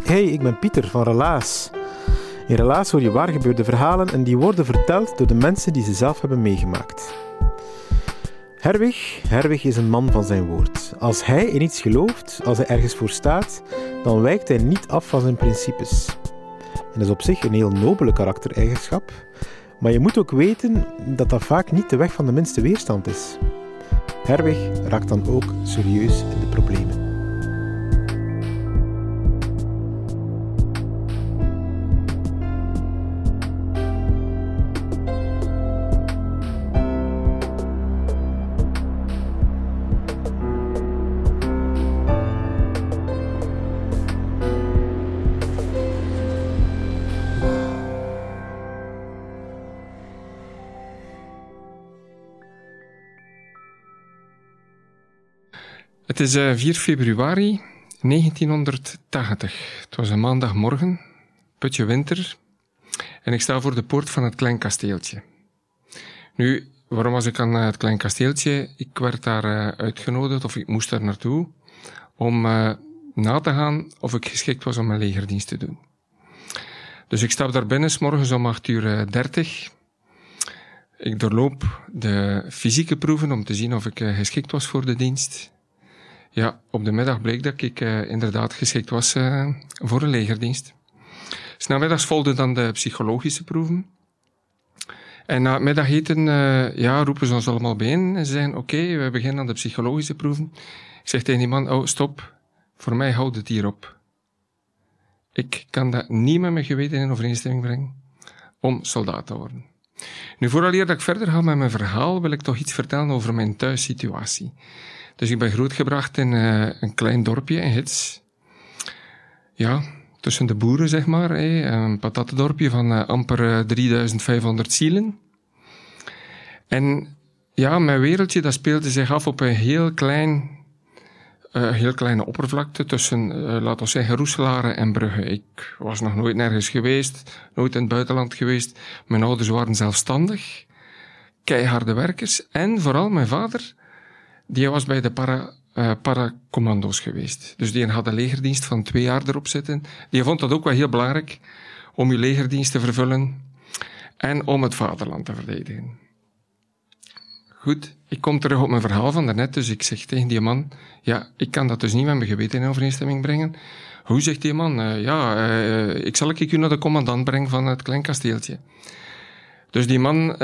Hey, ik ben Pieter van Relaas. In Relaas hoor je waargebeurde verhalen en die worden verteld door de mensen die ze zelf hebben meegemaakt. Herwig is een man van zijn woord. Als hij in iets gelooft, als hij ergens voor staat, dan wijkt hij niet af van zijn principes. En dat is op zich een heel nobele karaktereigenschap, maar je moet ook weten dat dat vaak niet de weg van de minste weerstand is. Herwig raakt dan ook serieus in de problemen. Het is 4 februari 1980. Het was een maandagmorgen, putje winter, en ik sta voor de poort van het Klein Kasteeltje. Nu, waarom was ik aan het Klein Kasteeltje? Ik werd daar uitgenodigd, of ik moest daar naartoe, om na te gaan of ik geschikt was om mijn legerdienst te doen. Dus ik stap daar binnen, 's morgens om 8:30. Ik doorloop de fysieke proeven om te zien of ik geschikt was voor de dienst. Ja, op de middag bleek dat ik inderdaad geschikt was voor een legerdienst. 's Namiddags volgden dan de psychologische proeven. En na het middageten roepen ze ons allemaal bijeen en ze zeggen, oké, we beginnen aan de psychologische proeven. Ik zeg tegen die man, oh, stop, voor mij houdt het hier op. Ik kan dat niet met mijn geweten in overeenstemming brengen om soldaat te worden. Nu, vooraleer dat ik verder ga met mijn verhaal, wil ik toch iets vertellen over mijn thuissituatie. Dus ik ben grootgebracht in een klein dorpje in Hits. Ja, tussen de boeren, zeg maar. Een patatendorpje van amper 3500 zielen. En ja, mijn wereldje, dat speelde zich af op een heel kleine oppervlakte tussen, laten we zeggen, Roeselare en Brugge. Ik was nog nooit nergens geweest, nooit in het buitenland geweest. Mijn ouders waren zelfstandig, keiharde werkers. En vooral mijn vader, die was bij de paracommando's geweest. Dus die had een legerdienst van 2 jaar erop zitten. Die vond dat ook wel heel belangrijk om je legerdienst te vervullen en om het vaderland te verdedigen. Goed, ik kom terug op mijn verhaal van daarnet, dus ik zeg tegen die man, ja, ik kan dat dus niet met mijn geweten in overeenstemming brengen. Hoe, zegt die man? Ik zal u naar de commandant brengen van het Klein Kasteeltje. Dus die man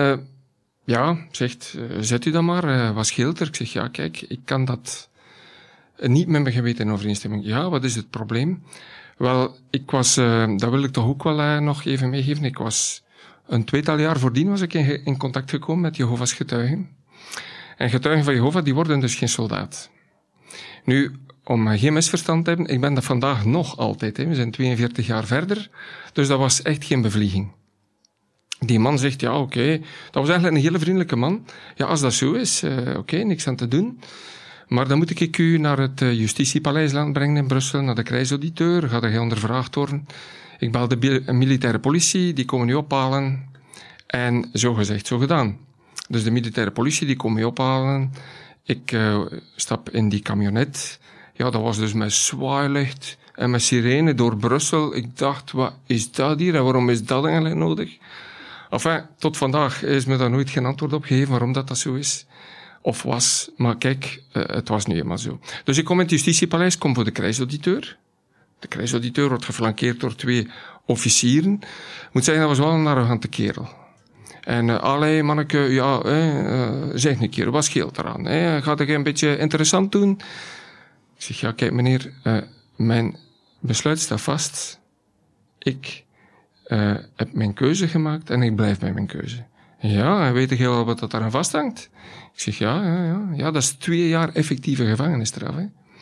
zegt, zet u dan maar, wat scheelt er? Ik zeg, ja, kijk, ik kan dat niet met mijn geweten in overeenstemming. Ja, wat is het probleem? Wel, ik was, dat wil ik toch ook wel nog even meegeven, ik was een 2-tal jaar voordien was ik in contact gekomen met Jehovah's getuigen. En getuigen van Jehovah, die worden dus geen soldaat. Nu, om geen misverstand te hebben, ik ben dat vandaag nog altijd. We zijn 42 jaar verder, dus dat was echt geen bevlieging. Die man zegt, ja, oké, dat was eigenlijk een hele vriendelijke man. Ja, als dat zo is, oké, niks aan te doen. Maar dan moet ik u naar het justitiepaleis laten brengen in Brussel, naar de krijgsauditeur, gaat er ondervraagd worden. Ik bel de militaire politie, die komen u ophalen. En zo gezegd, zo gedaan. Dus de militaire politie, die komen u ophalen. Ik stap in die camionet. Ja, dat was dus met zwaailicht en met sirene door Brussel. Ik dacht, wat is dat hier en waarom is dat eigenlijk nodig? Enfin, tot vandaag is me daar nooit geen antwoord op gegeven waarom dat zo is. Of was. Maar kijk, het was nu eenmaal zo. Dus ik kom in het justitiepaleis, kom voor de krijgsauditeur. De krijgsauditeur wordt geflankeerd door 2 officieren. Ik moet zeggen, dat was wel een arrogante kerel. En allee, manneke, zeg een keer, wat scheelt eraan? Gaat ik een beetje interessant doen? Ik zeg, ja, kijk meneer, mijn besluit staat vast. Ik heb mijn keuze gemaakt en ik blijf bij mijn keuze. Ja, en weet je wel wat dat daaraan vasthangt? Ik zeg, ja, dat is 2 jaar effectieve gevangenisstraf.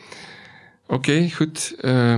Oké, goed.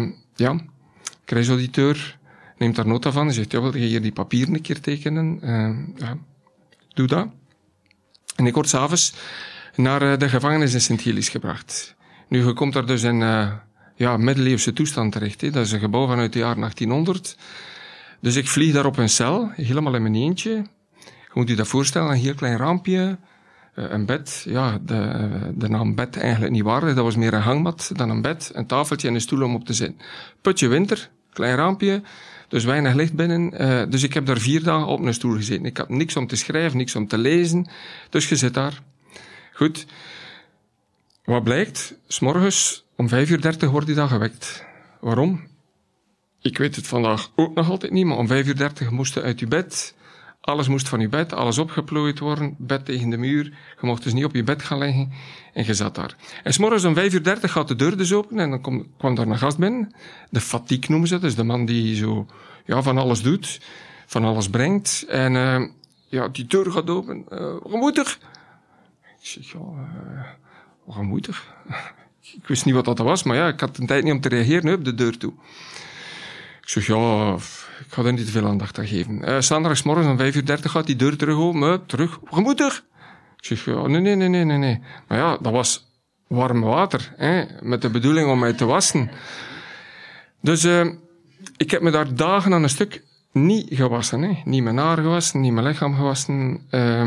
Krijgsauditeur neemt daar nota van. Hij zegt, ja, wil je hier die papieren een keer tekenen? Ja, doe dat. En ik word 's avonds naar de gevangenis in Sint-Gilles gebracht. Nu, je komt daar dus in middeleeuwse toestand terecht. Dat is een gebouw vanuit het jaar 1800. Dus ik vlieg daar op een cel, helemaal in mijn eentje. Je moet je dat voorstellen, een heel klein raampje, een bed. Ja, de naam bed eigenlijk niet waardig. Dat was meer een hangmat dan een bed, een tafeltje en een stoel om op te zitten. Putje winter, klein raampje, dus weinig licht binnen. Dus ik heb daar 4 dagen op een stoel gezeten. Ik had niks om te schrijven, niks om te lezen. Dus je zit daar. Goed. Wat blijkt? 's Morgens om 5:30 wordt hij dan gewekt. Waarom? Ik weet het vandaag ook nog altijd niet, maar om 5:30 moest je uit je bed. Alles moest van je bed, alles opgeplooid worden, bed tegen de muur. Je mocht dus niet op je bed gaan liggen en je zat daar. En 's morgens om 5:30 gaat de deur dus open en dan kwam daar een gast binnen. De fatigue noemen ze, dus de man die zo van alles doet, van alles brengt. En die deur gaat open. Gemoedig. Ik zeg, gemoedig. Ik wist niet wat dat was, maar ik had de tijd niet om te reageren op de deur toe. Ik zeg, ik ga er niet te veel aandacht aan geven. Zaterdagsmorgens om 5:30 gaat die deur terug open. Terug. Gemoedig. Ik zeg, nee. Maar dat was warm water. Met de bedoeling om mij te wassen. Dus ik heb me daar dagen aan een stuk niet gewassen. Niet mijn haar gewassen, niet mijn lichaam gewassen.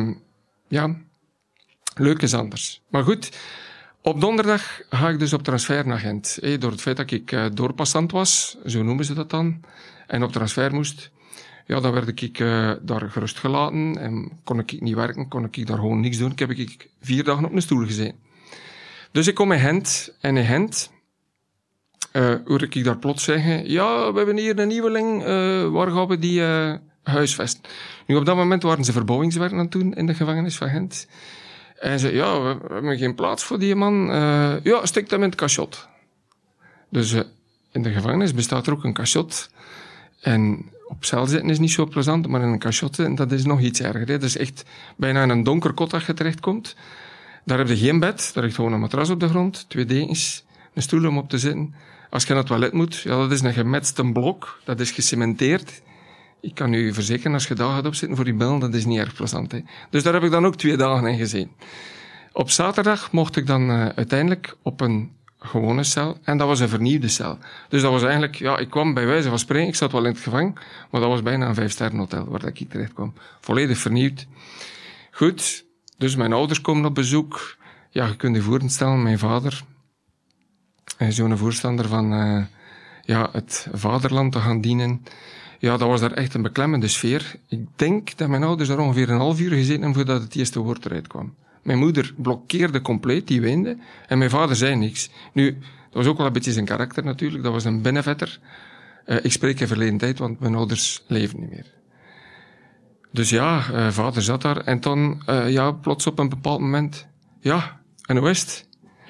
Leuk is anders. Maar goed, op donderdag ga ik dus op transfer naar Gent. Door het feit dat ik doorpassant was, zo noemen ze dat dan, en op transfer moest, dan werd ik daar gerust gelaten en kon ik niet werken, kon ik daar gewoon niks doen. Ik heb 4 dagen op een stoel gezeten. Dus ik kom in Gent, en in Gent hoor ik daar plots zeggen, we hebben hier een nieuweling, waar gaan we die huisvesten? Nu, op dat moment waren ze verbouwingswerken aan het doen in de gevangenis van Gent. En ze we hebben geen plaats voor die man. Stik hem in het cachot. Dus in de gevangenis bestaat er ook een cachot. En op cel zitten is niet zo plezant, maar in een cachot zitten, dat is nog iets erger. Hè. Dat is echt bijna in een donker kot dat je terechtkomt. Daar heb je geen bed, daar ligt gewoon een matras op de grond, 2 dekens, een stoel om op te zitten. Als je naar het toilet moet, dat is een gemetste blok, dat is gecementeerd. Ik kan u verzekeren, als je daar gaat opzitten voor je bel, dat is niet erg plezant. Hè. Dus daar heb ik dan ook 2 dagen in gezeten. Op zaterdag mocht ik dan uiteindelijk op een gewone cel, en dat was een vernieuwde cel. Dus dat was eigenlijk, ik kwam bij wijze van spreken, ik zat wel in het gevangen, maar dat was bijna een 5-sterrenhotel waar ik terecht kwam. Volledig vernieuwd. Goed, dus mijn ouders komen op bezoek. Je kunt je voorstellen, mijn vader, zo'n voorstander van het vaderland te gaan dienen. Dat was daar echt een beklemmende sfeer. Ik denk dat mijn ouders daar ongeveer een half uur gezeten hebben voordat het eerste woord eruit kwam. Mijn moeder blokkeerde compleet, die weende. En mijn vader zei niks. Nu, dat was ook wel een beetje zijn karakter natuurlijk. Dat was een binnenvetter. Ik spreek in verleden tijd, want mijn ouders leven niet meer. Dus vader zat daar. En dan, plots op een bepaald moment... en hoe is het?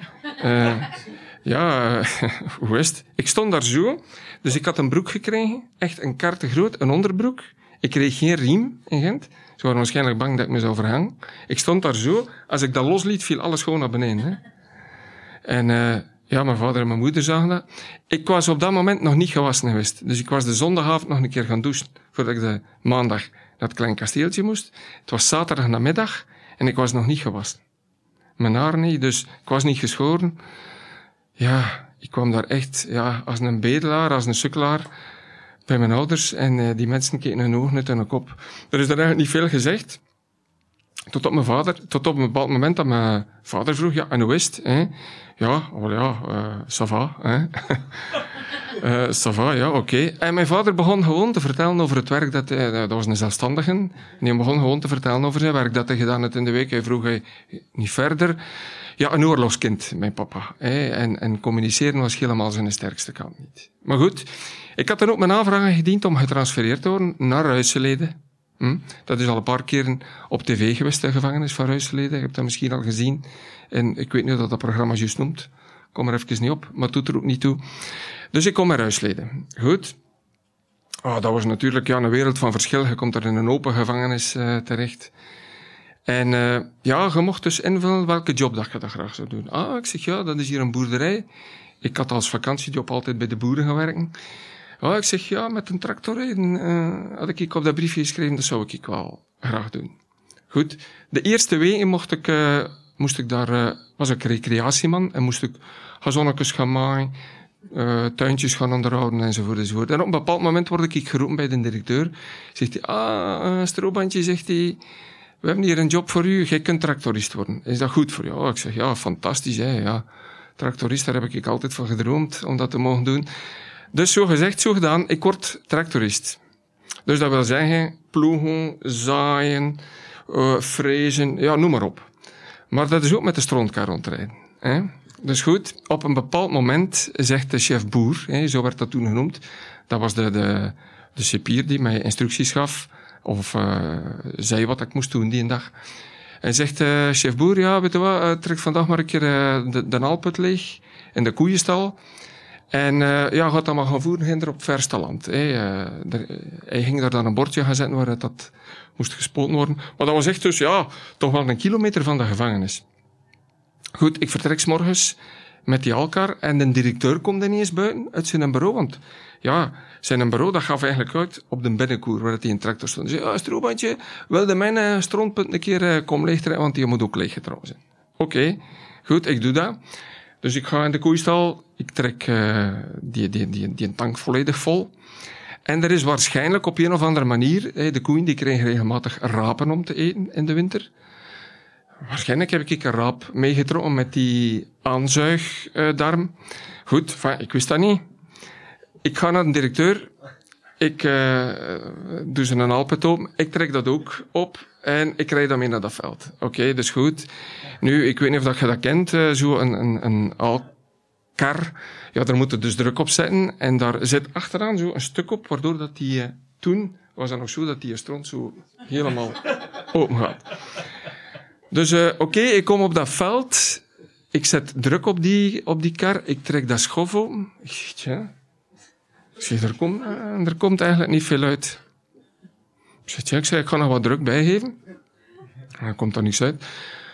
Hoe is het? Ik stond daar zo... Dus ik had een broek gekregen, echt een karte groot, een onderbroek. Ik kreeg geen riem in Gent. Ze waren waarschijnlijk bang dat ik me zou verhangen. Ik stond daar zo. Als ik dat losliet, viel alles gewoon naar beneden. Hè. En mijn vader en mijn moeder zagen dat. Ik was op dat moment nog niet gewassen geweest. Dus ik was de zondagavond nog een keer gaan douchen, voordat ik de maandag naar het klein kasteeltje moest. Het was zaterdag namiddag en ik was nog niet gewassen. Mijn haar niet, dus ik was niet geschoren. Ik kwam daar echt, als een bedelaar, als een sukkelaar, bij mijn ouders. En die mensen keken hun ogen uit hun kop. Er is daar eigenlijk niet veel gezegd. Tot op een bepaald moment dat mijn vader vroeg, en hoe is het? Hè? Ça va. Hè? Ça va, oké. En mijn vader begon gewoon te vertellen over het werk dat was een zelfstandige. En hij begon gewoon te vertellen over zijn werk dat hij gedaan had in de week. Hij vroeg niet verder. Een oorlogskind, mijn papa. En communiceren was helemaal zijn sterkste kant niet. Maar goed, ik had dan ook mijn aanvraag gediend om getransfereerd te worden naar Ruiselede. Dat is al een paar keren op tv geweest, de gevangenis van Ruiselede. Je hebt dat misschien al gezien. En ik weet niet of dat programma juist noemt. Ik kom er even niet op, maar het doet er ook niet toe. Dus ik kom naar Ruiselede. Goed. Dat was natuurlijk een wereld van verschil. Je komt er in een open gevangenis terecht. En je mocht dus invullen welke job dat je dat graag zou doen. Ik zeg, dat is hier een boerderij. Ik had als vakantiejob altijd bij de boeren gaan werken. Ik zeg, met een tractor rijden, had ik op dat briefje geschreven, dat zou ik wel graag doen. Goed, de eerste weken moest ik daar, was ik recreatieman, en moest ik gazonnetjes gaan maaien, tuintjes gaan onderhouden, enzovoort. En op een bepaald moment word ik geroepen bij de directeur. Zegt hij, Stroobandje, zegt hij, we hebben hier een job voor u, jij kunt tractorist worden. Is dat goed voor jou? Ik zeg, fantastisch, hè, ja. Tractorist, daar heb ik altijd van gedroomd, om dat te mogen doen. Dus zo gezegd, zo gedaan, ik word tractorist. Dus dat wil zeggen, ploegen, zaaien, frezen, ja, noem maar op. Maar dat is ook met de strontkar rondrijden. Hè? Dus goed, op een bepaald moment zegt de chef boer, hè, zo werd dat toen genoemd, dat was de cipier die mij instructies gaf, of zei wat ik moest doen die dag. Hij zegt, chef boer, ja, weet je wat, trek vandaag maar een keer de naalput leeg in de koeienstal. En ja, gaat dat maar gaan voeren, ginder op Versteland. Hij ging daar dan een bordje gaan zetten waar dat moest gespoten worden. Maar dat was echt dus, ja, toch wel een kilometer van de gevangenis. Goed, ik vertrek 's morgens met die alkar en de directeur komt er niet eens buiten uit zijn bureau, want ja, zijn bureau dat gaf eigenlijk uit op de binnenkoer waar hij in tractor stond. Hij zei, ja, Stroobandje, wilde mijn strontpunt een keer kom leegtrekken, want die moet ook leeggetrokken zijn. Oké, goed, ik doe dat. Dus ik ga in de koeistal, ik trek die tank volledig vol. En er is waarschijnlijk op een of andere manier, de koeien die kregen regelmatig rapen om te eten in de winter. Waarschijnlijk heb ik een raap meegetrokken met die aanzuigdarm. Goed, ik wist dat niet. Ik ga naar de directeur. Ik doe ze een alpet open. Ik trek dat ook op. En ik rijd daarmee naar dat veld. Oké, dus goed. Nu, ik weet niet of je dat kent. Zo een alkar. Ja, daar moet je dus druk op zetten. En daar zit achteraan zo een stuk op, waardoor dat die toen was het nog zo dat die stront zo helemaal open gaat. Dus oké, ik kom op dat veld. Ik zet druk op die kar. Ik trek dat schof open. Tja. Ik zeg, er komt eigenlijk niet veel uit. Ik zeg, ik ga nog wat druk bijgeven. En er komt er niks uit.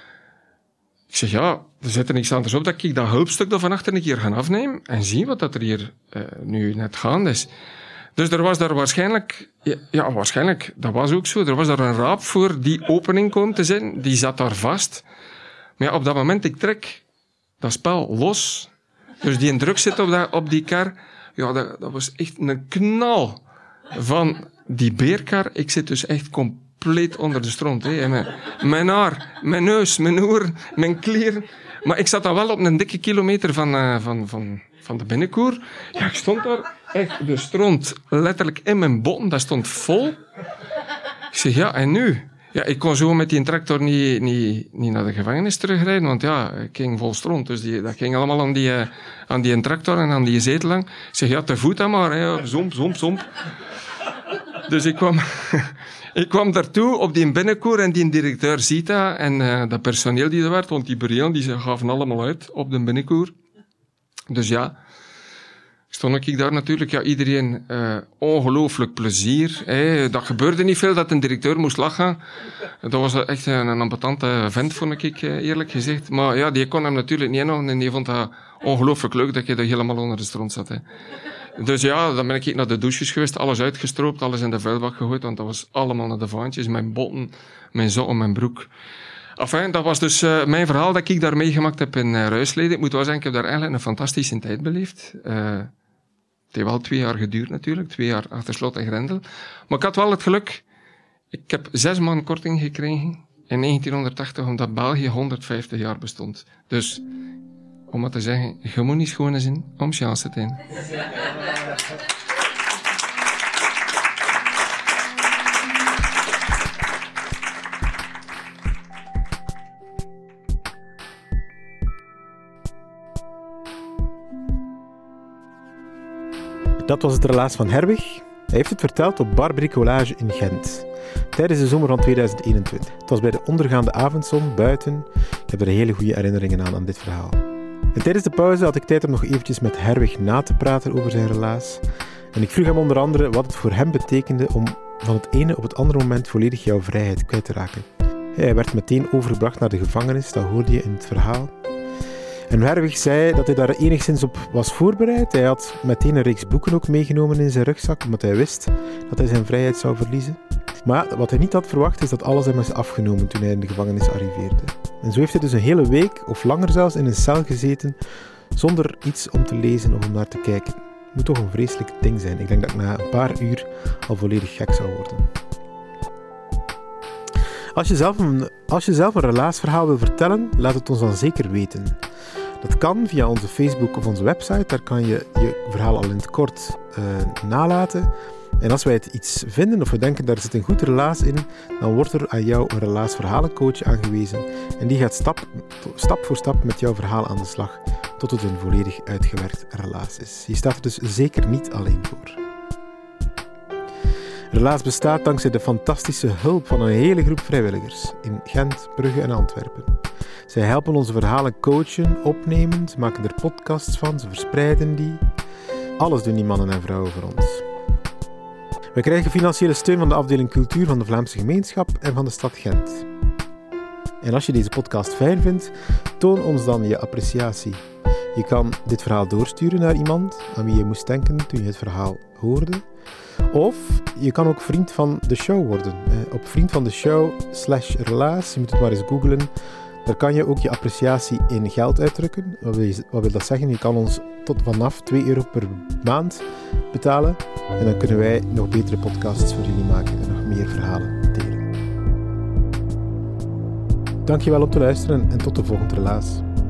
Ik zeg, ja, er zit er niks anders op dat ik dat hulpstuk er van achter een keer ga afnemen en zie wat dat er hier nu net gaande is. Dus er was daar waarschijnlijk, ja, waarschijnlijk, dat was ook zo, er was daar een raap voor die opening komt te zijn, die zat daar vast. Maar ja, op dat moment, ik trek dat spel los. Dus die druk zit op die kar. Ja, dat was echt een knal van die beerkar. Ik zit dus echt compleet onder de stront. Mijn haar, mijn neus, mijn oor, mijn kleren. Maar ik zat dan wel op een dikke kilometer van de binnenkoer. Ja, ik stond daar echt de stront letterlijk in mijn botten. Dat stond vol. Ik zeg, ja, en nu? Ja, ik kon zo met die tractor niet naar de gevangenis terugrijden, want ja, ik ging vol stront. Dus dat ging allemaal aan die tractor en aan die zetel lang. Ik zeg, ja, te voet dan maar, hè. Zomp. Dus ik kwam daartoe op die binnenkoer en die directeur ziet dat. En dat personeel die er werd, want die burelen, die gaven allemaal uit op de binnenkoer. Dus ja, stond ik daar natuurlijk, ja, iedereen ongelooflijk plezier. Dat gebeurde niet veel, dat een directeur moest lachen. Dat was echt een ambetante vent, vond ik, eerlijk gezegd. Maar ja, die kon hem natuurlijk niet inhouden en die vond dat ongelooflijk leuk dat je er helemaal onder de stront zat. Hè. Dus ja, dan ben ik naar de douches geweest, alles uitgestroopt, alles in de vuilbak gegooid, want dat was allemaal naar de vaantjes, mijn botten, mijn sokken, mijn broek. Enfin, dat was dus mijn verhaal dat ik daar meegemaakt heb in Ruisleden. Ik moet wel zeggen, ik heb daar eigenlijk een fantastische tijd beleefd. Het heeft wel 2 jaar geduurd natuurlijk, 2 jaar achter slot en grendel. Maar ik had wel het geluk, ik heb 6 maanden korting gekregen in 1980, omdat België 150 jaar bestond. Dus, om maar te zeggen, je moet niet schone zijn om chance te hebben. Dat was het relaas van Herwig. Hij heeft het verteld op Bar Bricolage in Gent. Tijdens de zomer van 2021. Het was bij de ondergaande avondzon buiten. Ik heb er hele goede herinneringen aan dit verhaal. En tijdens de pauze had ik tijd om nog eventjes met Herwig na te praten over zijn relaas. En ik vroeg hem onder andere wat het voor hem betekende om van het ene op het andere moment volledig jouw vrijheid kwijt te raken. Hij werd meteen overgebracht naar de gevangenis, dat hoorde je in het verhaal. En Herwig zei dat hij daar enigszins op was voorbereid. Hij had meteen een reeks boeken ook meegenomen in zijn rugzak, omdat hij wist dat hij zijn vrijheid zou verliezen. Maar wat hij niet had verwacht is dat alles hem is afgenomen toen hij in de gevangenis arriveerde. En zo heeft hij dus een hele week, of langer zelfs, in een cel gezeten, zonder iets om te lezen of om naar te kijken. Het moet toch een vreselijk ding zijn. Ik denk dat ik na een paar uur al volledig gek zou worden. Als je zelf een relaasverhaal wil vertellen, laat het ons dan zeker weten. Dat kan via onze Facebook of onze website. Daar kan je je verhaal al in het kort nalaten. En als wij het iets vinden of we denken daar zit een goed relaas in, dan wordt er aan jou een relaasverhalencoach aangewezen. En die gaat stap voor stap met jouw verhaal aan de slag, tot het een volledig uitgewerkt relaas is. Je staat er dus zeker niet alleen voor. Relaas bestaat dankzij de fantastische hulp van een hele groep vrijwilligers in Gent, Brugge en Antwerpen. Zij helpen onze verhalen coachen, opnemen, ze maken er podcasts van, ze verspreiden die. Alles doen die mannen en vrouwen voor ons. We krijgen financiële steun van de afdeling cultuur van de Vlaamse gemeenschap en van de stad Gent. En als je deze podcast fijn vindt, toon ons dan je appreciatie. Je kan dit verhaal doorsturen naar iemand aan wie je moest denken toen je het verhaal hoorde. Of je kan ook vriend van de show worden. Op vriendvandeshow/relaas, je moet het maar eens googlen. Daar kan je ook je appreciatie in geld uitdrukken. Wat wil dat zeggen? Je kan ons tot vanaf €2 per maand betalen. En dan kunnen wij nog betere podcasts voor jullie maken en nog meer verhalen delen. Dankjewel om te luisteren en tot de volgende relaas.